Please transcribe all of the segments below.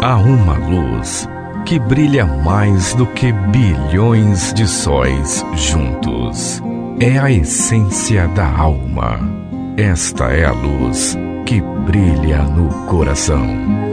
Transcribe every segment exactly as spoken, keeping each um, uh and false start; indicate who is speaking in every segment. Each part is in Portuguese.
Speaker 1: Há uma luz que brilha mais do que bilhões de sóis juntos. É a essência da alma. Esta é a luz que brilha no coração.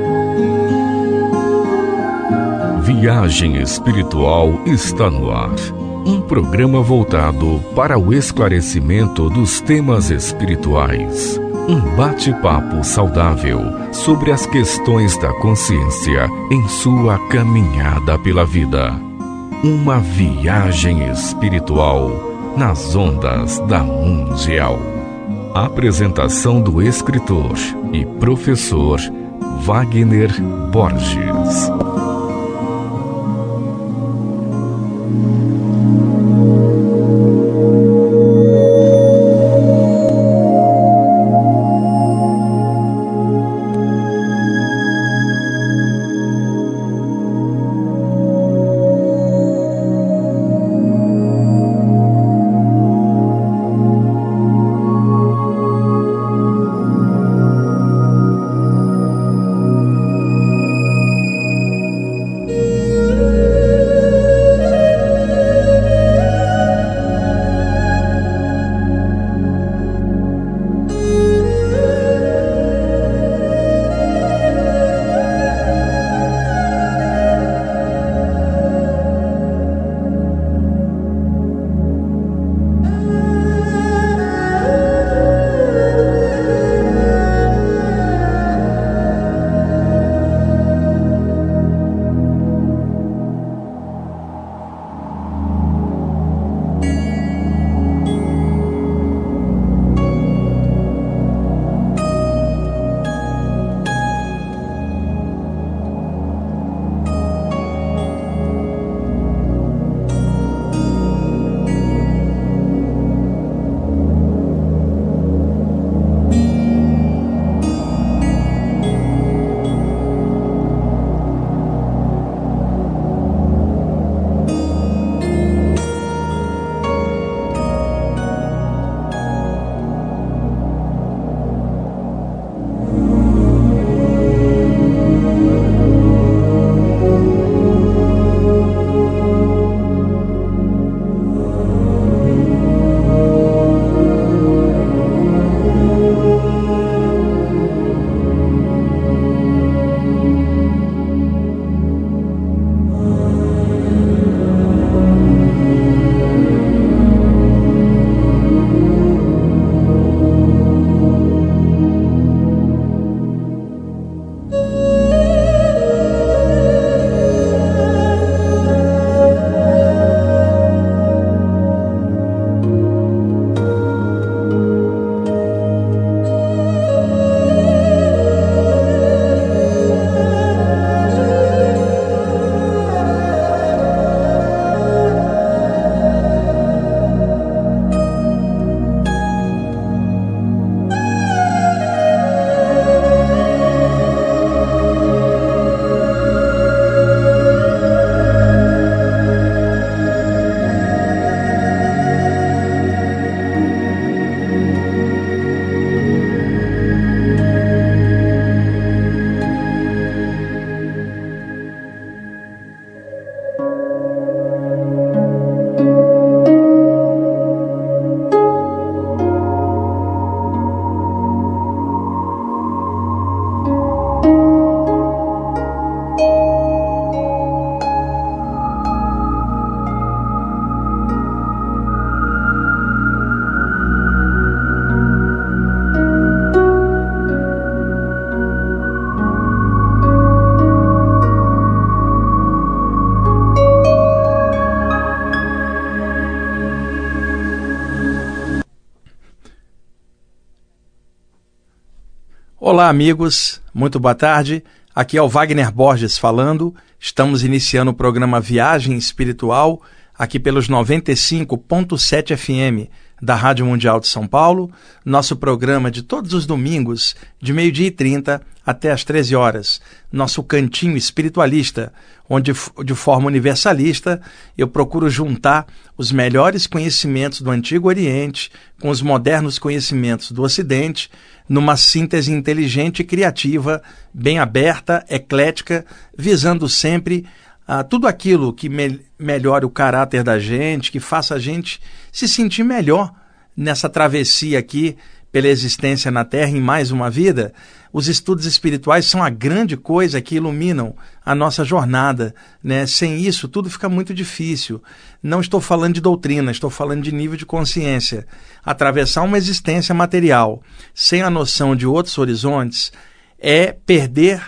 Speaker 1: Viagem Espiritual está no ar. Um programa voltado para o esclarecimento dos temas espirituais. Um bate-papo saudável sobre as questões da consciência em sua caminhada pela vida. Uma viagem espiritual nas ondas da Mundial. Apresentação do escritor e professor Wagner Borges.
Speaker 2: Olá, amigos, muito boa tarde. Aqui é o Wagner Borges falando. Estamos iniciando o programa Viagem Espiritual aqui pelos noventa e cinco ponto sete F M da Rádio Mundial de São Paulo, nosso programa de todos os domingos, de meio-dia e trinta até às treze horas, nosso cantinho espiritualista, onde de forma universalista eu procuro juntar os melhores conhecimentos do Antigo Oriente com os modernos conhecimentos do Ocidente, numa síntese inteligente e criativa, bem aberta, eclética, visando sempre ah, tudo aquilo que me- melhore o caráter da gente, que faça a gente se sentir melhor nessa travessia aqui pela existência na Terra em mais uma vida. Os estudos espirituais são a grande coisa que iluminam a nossa jornada, né? Sem isso, tudo fica muito difícil. Não estou falando de doutrina, estou falando de nível de consciência. Atravessar uma existência material sem a noção de outros horizontes é perder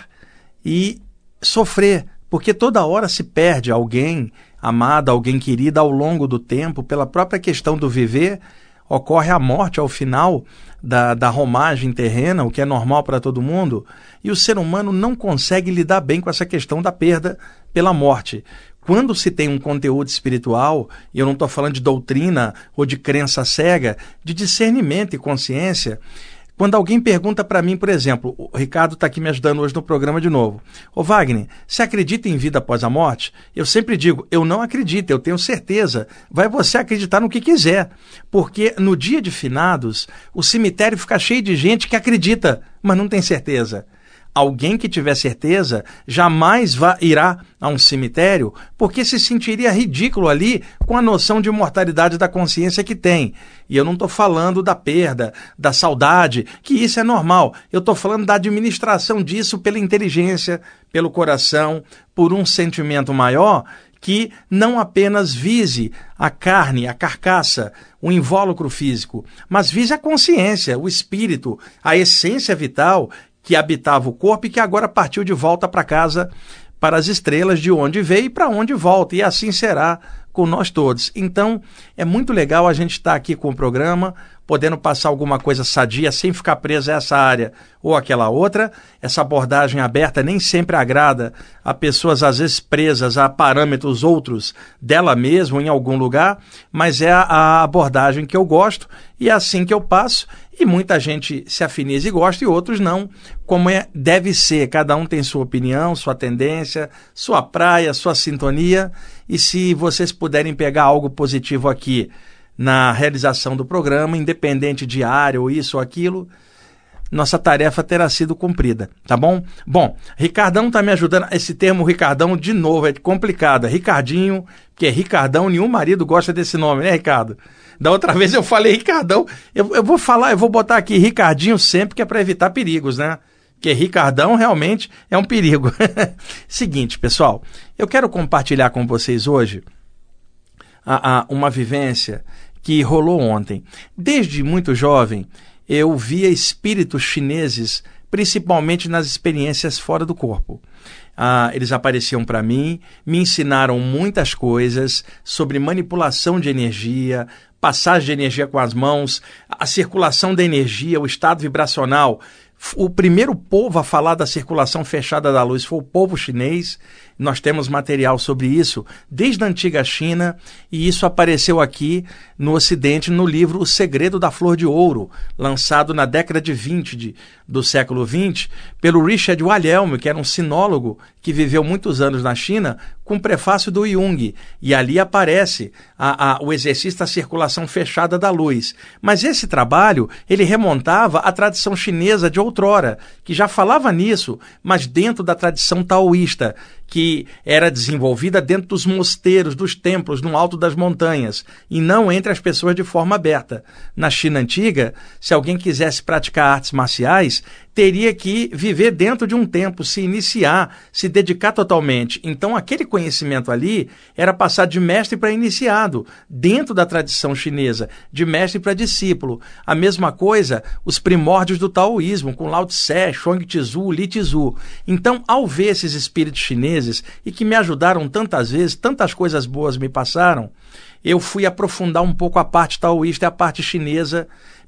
Speaker 2: e sofrer, porque toda hora se perde alguém amado, alguém querido ao longo do tempo, pela própria questão do viver. Ocorre a morte ao final da, da romagem terrena, o que é normal para todo mundo, e o ser humano não consegue lidar bem com essa questão da perda pela morte. Quando se tem um conteúdo espiritual, e eu não estou falando de doutrina ou de crença cega, de discernimento e consciência. Quando alguém pergunta para mim, por exemplo, o Ricardo está aqui me ajudando hoje no programa de novo. Ô Wagner, você acredita em vida após a morte? Eu sempre digo, eu não acredito, eu tenho certeza. Vai você acreditar no que quiser. Porque no dia de finados, o cemitério fica cheio de gente que acredita, mas não tem certeza. Alguém que tiver certeza jamais vá, irá a um cemitério porque se sentiria ridículo ali com a noção de imortalidade da consciência que tem. E eu não estou falando da perda, da saudade, que isso é normal. Eu estou falando da administração disso pela inteligência, pelo coração, por um sentimento maior que não apenas vise a carne, a carcaça, o invólucro físico, mas vise a consciência, o espírito, a essência vital que habitava o corpo e que agora partiu de volta para casa, para as estrelas, de onde veio e para onde volta. E assim será com nós todos. Então, é muito legal a gente estar aqui com o programa, podendo passar alguma coisa sadia, sem ficar preso a essa área ou aquela outra. Essa abordagem aberta nem sempre agrada a pessoas, às vezes, presas a parâmetros outros dela mesma, em algum lugar, mas é a abordagem que eu gosto e é assim que eu passo. E muita gente se afiniza e gosta e outros não, como é, deve ser. Cada um tem sua opinião, sua tendência, sua praia, sua sintonia. E se vocês puderem pegar algo positivo aqui na realização do programa, independente de área ou isso ou aquilo, nossa tarefa terá sido cumprida, tá bom? Bom, Ricardão está me ajudando. Esse termo Ricardão, de novo, é complicado. É Ricardinho, que é Ricardão, nenhum marido gosta desse nome, né, Ricardo? Da outra vez eu falei Ricardão, eu, eu vou falar, eu vou botar aqui Ricardinho sempre, que é para evitar perigos, né? Porque Ricardão realmente é um perigo. Seguinte, pessoal, eu quero compartilhar com vocês hoje a, a, uma vivência que rolou ontem. Desde muito jovem, eu via espíritos chineses, principalmente nas experiências fora do corpo. Ah, eles apareciam para mim, me ensinaram muitas coisas sobre manipulação de energia, passagem de energia com as mãos, a circulação da energia, o estado vibracional. O primeiro povo a falar da circulação fechada da luz foi o povo chinês. Nós temos material sobre isso desde a antiga China, e isso apareceu aqui no Ocidente no livro O Segredo da Flor de Ouro, lançado na década de vinte de, do século vinte, pelo Richard Wilhelm, que era um sinólogo que viveu muitos anos na China, com prefácio do Jung. E ali aparece a, a, o exercício da circulação fechada da luz. Mas esse trabalho, ele remontava à tradição chinesa de outrora, que já falava nisso, mas dentro da tradição taoísta, que era desenvolvida dentro dos mosteiros, dos templos, no alto das montanhas, e não entre as pessoas de forma aberta. Na China antiga, se alguém quisesse praticar artes marciais, teria que viver dentro de um templo, se iniciar, se dedicar totalmente. Então, aquele conhecimento ali era passar de mestre para iniciado, dentro da tradição chinesa, de mestre para discípulo. A mesma coisa, os primórdios do taoísmo, com Lao Tse, Chuang Tzu, Li Tzu. Então, ao ver esses espíritos chineses, e que me ajudaram tantas vezes, tantas coisas boas me passaram, eu fui aprofundar um pouco a parte taoísta e a parte chinesa,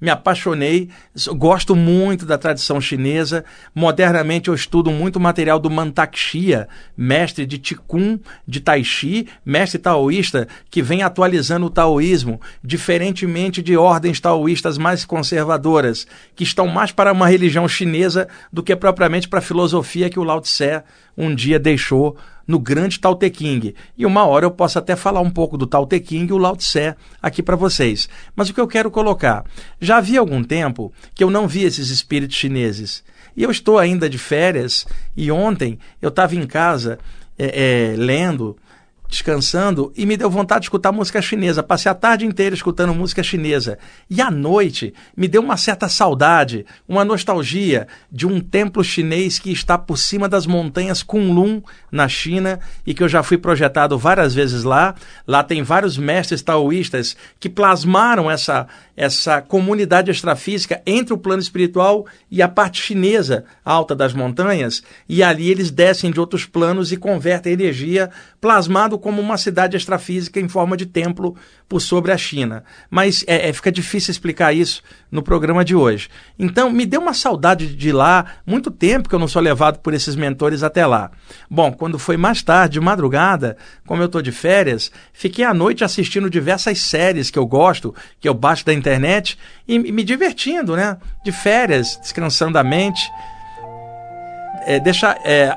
Speaker 2: me apaixonei, gosto muito da tradição chinesa. Modernamente eu estudo muito material do Mantak Chia, mestre de Qigong, de Tai Chi, mestre taoísta, que vem atualizando o taoísmo, diferentemente de ordens taoístas mais conservadoras, que estão mais para uma religião chinesa do que propriamente para a filosofia que o Lao Tse um dia deixou no grande Tao Te Ching. E uma hora eu posso até falar um pouco do Tao Te Ching e o Lao Tse aqui para vocês. Mas o que eu quero colocar, já havia algum tempo que eu não vi esses espíritos chineses. E eu estou ainda de férias, e ontem eu estava em casa é, é, lendo, descansando, e me deu vontade de escutar música chinesa. Passei a tarde inteira escutando música chinesa. E à noite me deu uma certa saudade, uma nostalgia de um templo chinês que está por cima das montanhas Kunlun, na China, e que eu já fui projetado várias vezes lá. Lá tem vários mestres taoístas que plasmaram essa, essa comunidade extrafísica entre o plano espiritual e a parte chinesa alta das montanhas, e ali eles descem de outros planos e convertem energia plasmado como uma cidade extrafísica em forma de templo por sobre a China. Mas é, é, fica difícil explicar isso no programa de hoje. Então, me deu uma saudade de ir lá, muito tempo que eu não sou levado por esses mentores até lá. Bom, quando foi mais tarde, de madrugada, como eu estou de férias, fiquei à noite assistindo diversas séries que eu gosto, que eu baixo da internet, e me divertindo, né? De férias, descansando a mente. É, deixa... É,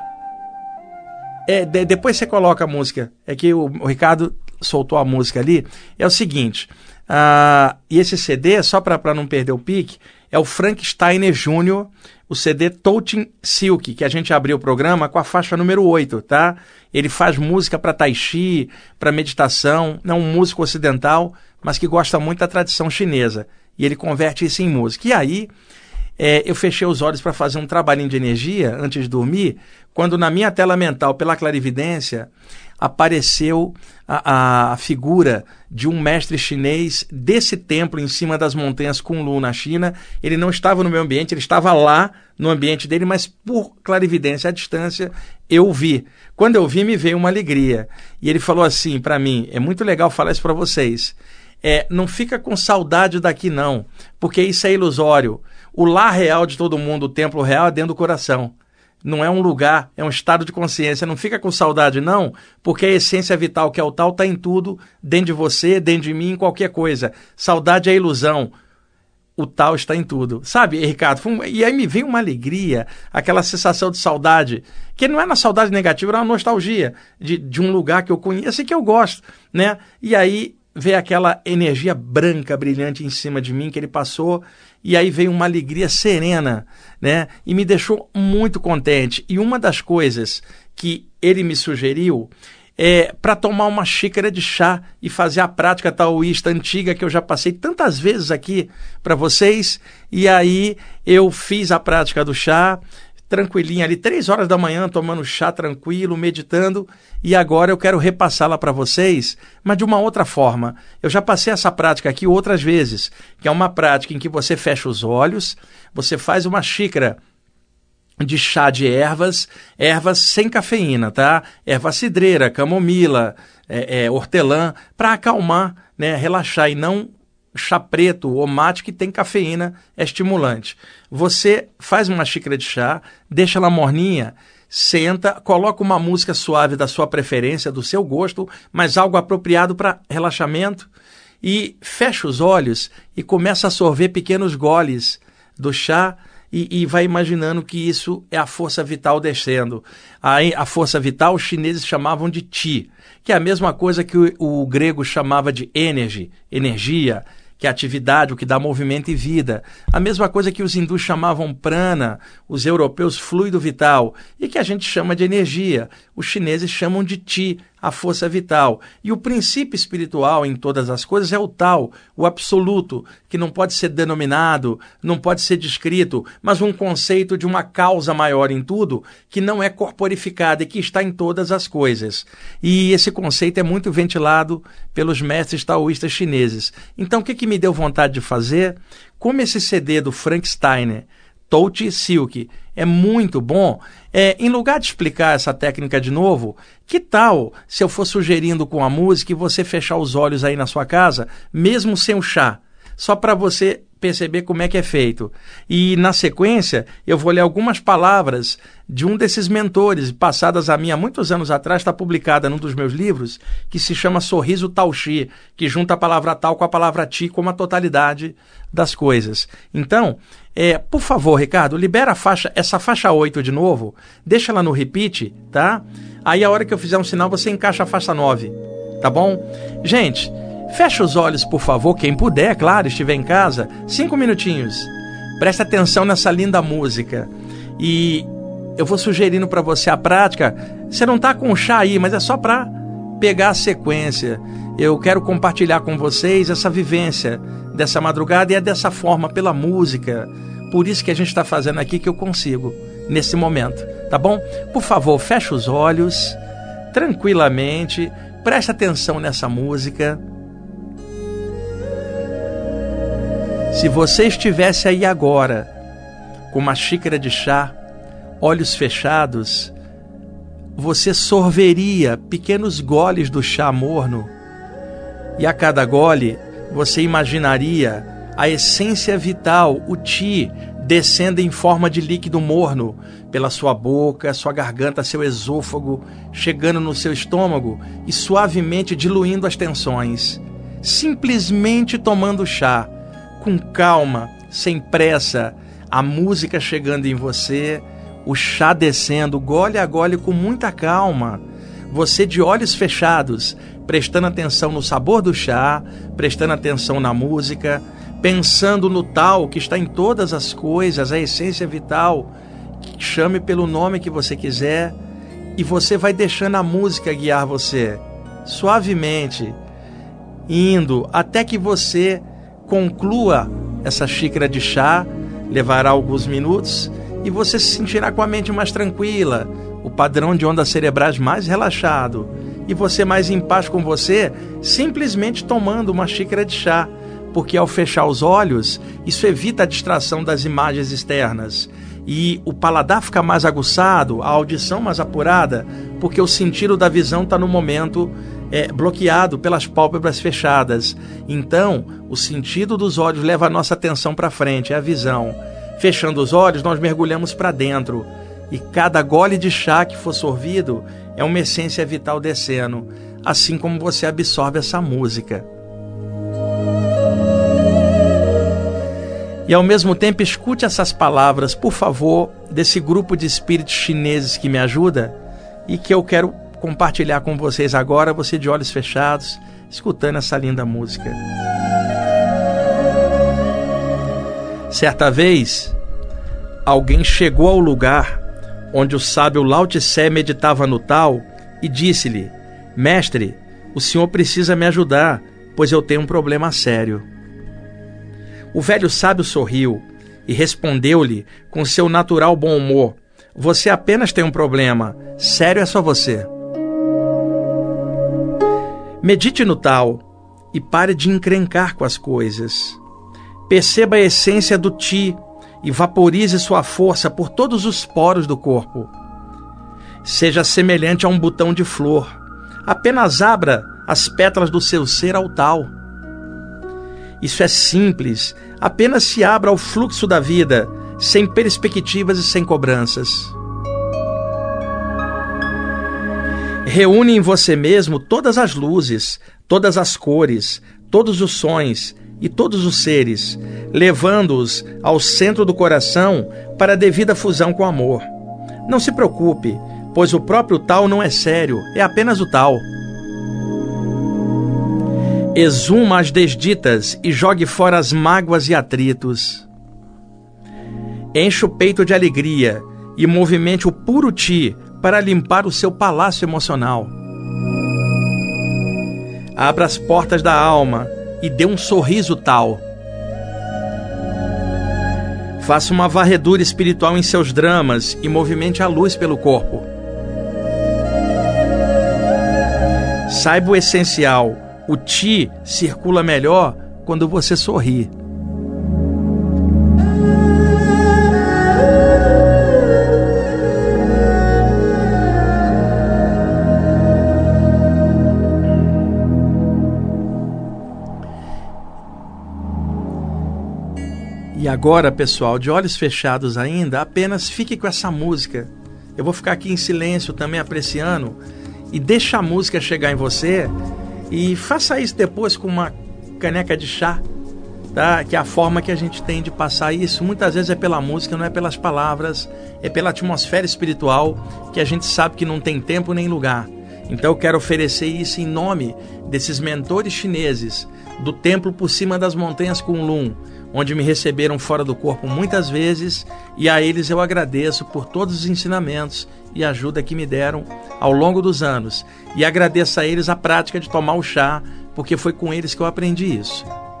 Speaker 2: É, de, depois você coloca a música. É que o, o Ricardo soltou a música ali. É o seguinte, uh, e esse C D, só para não perder o pique, é o Frank Steiner Júnior, o C D Touching Silk, que a gente abriu o programa com a faixa número oito, tá? Ele faz música para tai chi, para meditação, não um músico ocidental, mas que gosta muito da tradição chinesa. E ele converte isso em música. E aí... É, eu fechei os olhos para fazer um trabalhinho de energia antes de dormir, quando na minha tela mental, pela clarividência, apareceu a, a figura de um mestre chinês desse templo em cima das montanhas Kunlun, na China. Ele não estava no meu ambiente, ele estava lá no ambiente dele, mas por clarividência à distância eu vi. Quando eu vi, me veio uma alegria. E ele falou assim para mim, é muito legal falar isso para vocês, é, não fica com saudade daqui não, porque isso é ilusório. O lar real de todo mundo, o templo real, é dentro do coração. Não é um lugar, é um estado de consciência. Não fica com saudade, não, porque a essência vital, que é o tal, está em tudo, dentro de você, dentro de mim, em qualquer coisa. Saudade é ilusão. O tal está em tudo. Sabe, Ricardo? Um... E aí me veio uma alegria, aquela sensação de saudade, que não é na saudade negativa, era uma nostalgia de, de um lugar que eu conheço e que eu gosto, né? E aí veio aquela energia branca, brilhante em cima de mim que ele passou, e aí veio uma alegria serena, né? E me deixou muito contente. E uma das coisas que ele me sugeriu é para tomar uma xícara de chá e fazer a prática taoísta antiga que eu já passei tantas vezes aqui para vocês. E aí eu fiz a prática do chá, tranquilinho ali, três horas da manhã, tomando chá tranquilo, meditando, e agora eu quero repassá-la para vocês, mas de uma outra forma. Eu já passei essa prática aqui outras vezes, que é uma prática em que você fecha os olhos, você faz uma xícara de chá de ervas, ervas sem cafeína, tá? Erva cidreira, camomila, é, é, hortelã, para acalmar, né, relaxar, e não chá preto ou mate que tem cafeína, é estimulante. Você faz uma xícara de chá, deixa ela morninha, senta, coloca uma música suave da sua preferência, do seu gosto, mas algo apropriado para relaxamento, e fecha os olhos e começa a sorver pequenos goles do chá, e, e vai imaginando que isso é a força vital descendo. A, a força vital os chineses chamavam de Qi, que é a mesma coisa que o, o grego chamava de energy, energia, que é atividade, o que dá movimento e vida. A mesma coisa que os hindus chamavam prana, os europeus fluido vital, e que a gente chama de energia. Os chineses chamam de Qi, a força vital. E o princípio espiritual em todas as coisas é o tal, o absoluto, que não pode ser denominado, não pode ser descrito, mas um conceito de uma causa maior em tudo, que não é corporificada e que está em todas as coisas. E esse conceito é muito ventilado pelos mestres taoístas chineses. Então, o que, que me deu vontade de fazer? Como esse C D do Frank Steiner, Touching Silk, é muito bom, é, em lugar de explicar essa técnica de novo, que tal se eu for sugerindo com a música e você fechar os olhos aí na sua casa, mesmo sem o chá? só para você perceber como é que é feito. E, na sequência, eu vou ler algumas palavras de um desses mentores, passadas a mim há muitos anos atrás, está publicada num dos meus livros, que se chama Sorriso Tao Chi, que junta a palavra Tao com a palavra Chi como a totalidade das coisas. Então, é, por favor, Ricardo, libera a faixa, essa faixa oito de novo, deixa ela no repeat, tá? Aí, a hora que eu fizer um sinal, você encaixa a faixa nove, tá bom? Gente, fecha os olhos, por favor, quem puder, claro, estiver em casa, cinco minutinhos. Presta atenção nessa linda música. E eu vou sugerindo para você a prática. Você não está com o chá aí, mas é só para pegar a sequência. Eu quero compartilhar com vocês essa vivência dessa madrugada e é dessa forma, pela música. Por isso que a gente está fazendo aqui que eu consigo, nesse momento, tá bom? Por favor, fecha os olhos, tranquilamente, presta atenção nessa música. Se você estivesse aí agora, com uma xícara de chá, olhos fechados, você sorveria pequenos goles do chá morno e a cada gole você imaginaria a essência vital, o Chi, descendo em forma de líquido morno pela sua boca, sua garganta, seu esôfago, chegando no seu estômago e suavemente diluindo as tensões. Simplesmente tomando chá, com calma, sem pressa, a música chegando em você, o chá descendo, gole a gole com muita calma. Você de olhos fechados, prestando atenção no sabor do chá, prestando atenção na música, pensando no tal que está em todas as coisas, a essência vital, chame pelo nome que você quiser, e você vai deixando a música guiar você, suavemente, indo até que você conclua essa xícara de chá. Levará alguns minutos e você se sentirá com a mente mais tranquila, o padrão de ondas cerebrais mais relaxado e você mais em paz com você, simplesmente tomando uma xícara de chá, porque ao fechar os olhos, isso evita a distração das imagens externas e o paladar fica mais aguçado, a audição mais apurada, porque o sentido da visão está no momento É, bloqueado pelas pálpebras fechadas. Então, o sentido dos olhos leva a nossa atenção para frente, é a visão. Fechando os olhos, nós mergulhamos para dentro. E cada gole de chá que for sorvido é uma essência vital descendo, assim como você absorve essa música. E ao mesmo tempo, escute essas palavras, por favor, desse grupo de espíritos chineses que me ajuda e que eu quero compartilhar com vocês agora, você de olhos fechados, escutando essa linda música. Certa vez, alguém chegou ao lugar onde o sábio Lao Tse meditava no Tao e disse-lhe: Mestre, o senhor precisa me ajudar, pois eu tenho um problema sério. O velho sábio sorriu e respondeu-lhe com seu natural bom humor: Você apenas tem um problema, sério é só você. Medite no Tao e pare de encrencar com as coisas. Perceba a essência do Chi e vaporize sua força por todos os poros do corpo. Seja semelhante a um botão de flor. Apenas abra as pétalas do seu ser ao Tao. Isso é simples. Apenas se abra ao fluxo da vida, sem perspectivas e sem cobranças. Reúne em você mesmo todas as luzes, todas as cores, todos os sons e todos os seres, levando-os ao centro do coração para a devida fusão com o amor. Não se preocupe, pois o próprio Tao não é sério, é apenas o Tao. Exuma as desditas e jogue fora as mágoas e atritos. Enche o peito de alegria e movimente o puro Chi para limpar o seu palácio emocional. Abra as portas da alma e dê um sorriso Tao. Faça uma varredura espiritual em seus dramas e movimente a luz pelo corpo. Saiba o essencial, o Chi circula melhor quando você sorri. E agora, pessoal, de olhos fechados ainda, apenas fique com essa música. Eu vou ficar aqui em silêncio também apreciando, e deixa a música chegar em você, e faça isso depois com uma caneca de chá, tá? Que é a forma que a gente tem de passar isso. Muitas vezes é pela música, não é pelas palavras, é pela atmosfera espiritual, que a gente sabe que não tem tempo nem lugar. Então eu quero oferecer isso em nome desses mentores chineses do templo por cima das montanhas Kunlun, onde me receberam fora do corpo muitas vezes, e a eles eu agradeço por todos os ensinamentos e ajuda que me deram ao longo dos anos. E agradeço a eles a prática de tomar o chá, porque foi com eles que eu aprendi isso.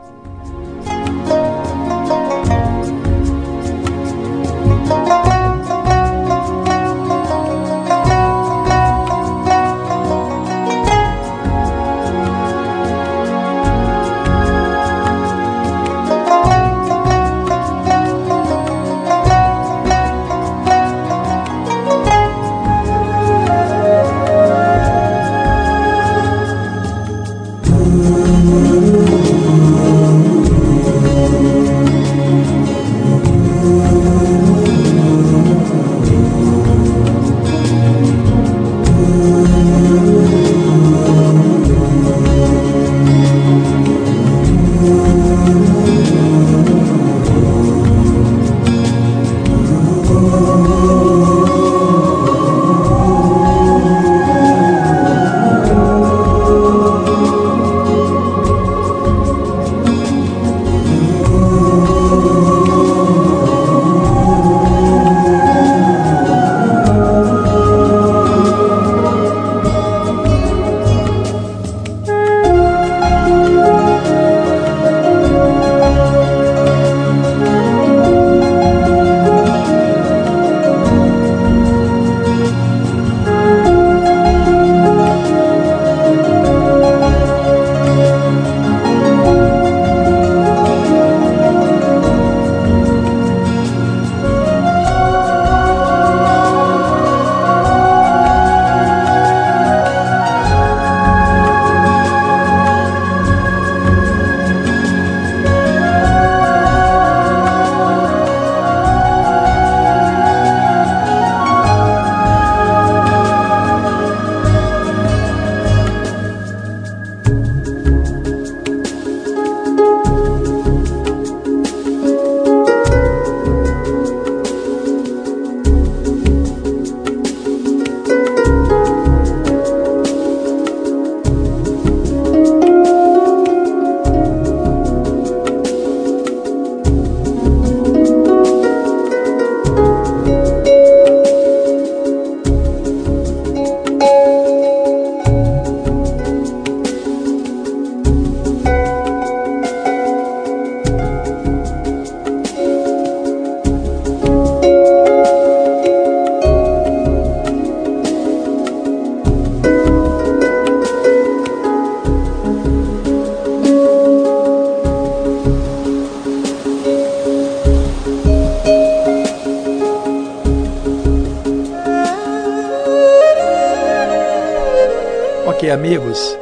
Speaker 2: Ok, amigos,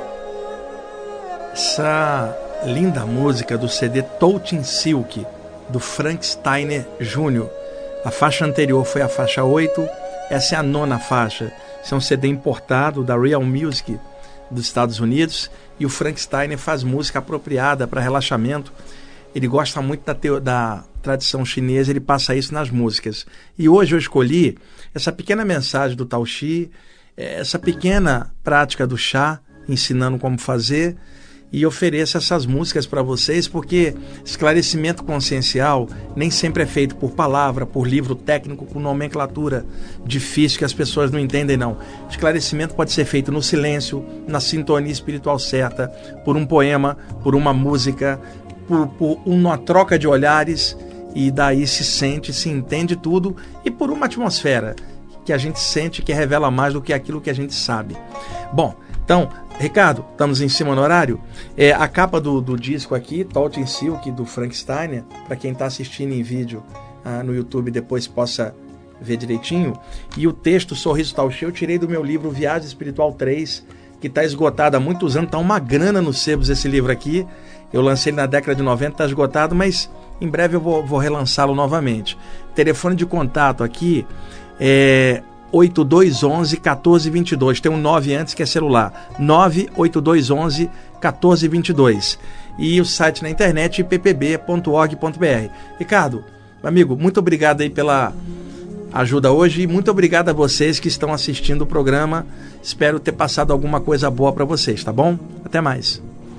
Speaker 2: essa linda música do C D Touching Silk, do Frank Steiner Júnior A faixa anterior foi a faixa oito, essa é a nona faixa. Esse é um C D importado da Real Music dos Estados Unidos, e o Frank Steiner faz música apropriada para relaxamento. Ele gosta muito da, teo, da tradição chinesa, ele passa isso nas músicas. E hoje eu escolhi essa pequena mensagem do Tao Xi, essa pequena prática do chá, ensinando como fazer, e ofereço essas músicas para vocês, porque esclarecimento consciencial nem sempre é feito por palavra, por livro técnico, com nomenclatura difícil que as pessoas não entendem, não. Esclarecimento pode ser feito no silêncio, na sintonia espiritual certa, por um poema, por uma música, por, por uma troca de olhares, e daí se sente, se entende tudo, e por uma atmosfera que a gente sente, que revela mais do que aquilo que a gente sabe. Bom, então, Ricardo, estamos em cima no horário. É, a capa do, do disco aqui, Touching Silk, do Frank Steiner, para quem está assistindo em vídeo ah, no YouTube, depois possa ver direitinho. E o texto Sorriso Tao Xi eu tirei do meu livro Viagem Espiritual três, que está esgotado há muitos anos, está uma grana nos sebos esse livro aqui. Eu lancei ele na década de noventa, está esgotado, mas Em breve eu vou, vou relançá-lo novamente. Telefone de contato aqui é oito dois um um, um quatro dois dois. Tem um nove antes que é celular. nove oito dois um um, um quatro dois dois. E o site na internet p p b ponto org ponto b r. Ricardo, amigo, muito obrigado aí pela ajuda hoje e muito obrigado a vocês que estão assistindo o programa. Espero ter passado alguma coisa boa para vocês, tá bom? Até mais.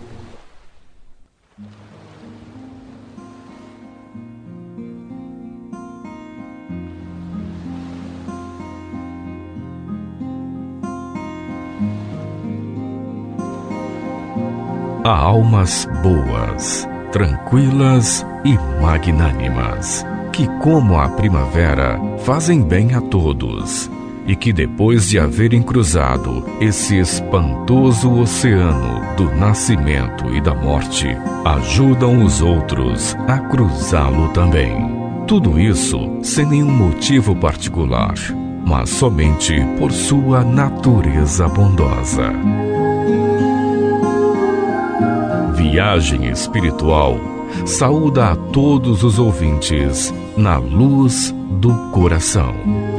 Speaker 1: Há almas boas, tranquilas e magnânimas, que, como a primavera, fazem bem a todos, e que, depois de haverem cruzado esse espantoso oceano do nascimento e da morte, ajudam os outros a cruzá-lo também. Tudo isso sem nenhum motivo particular, mas somente por sua natureza bondosa. Viagem Espiritual saúda a todos os ouvintes na luz do coração.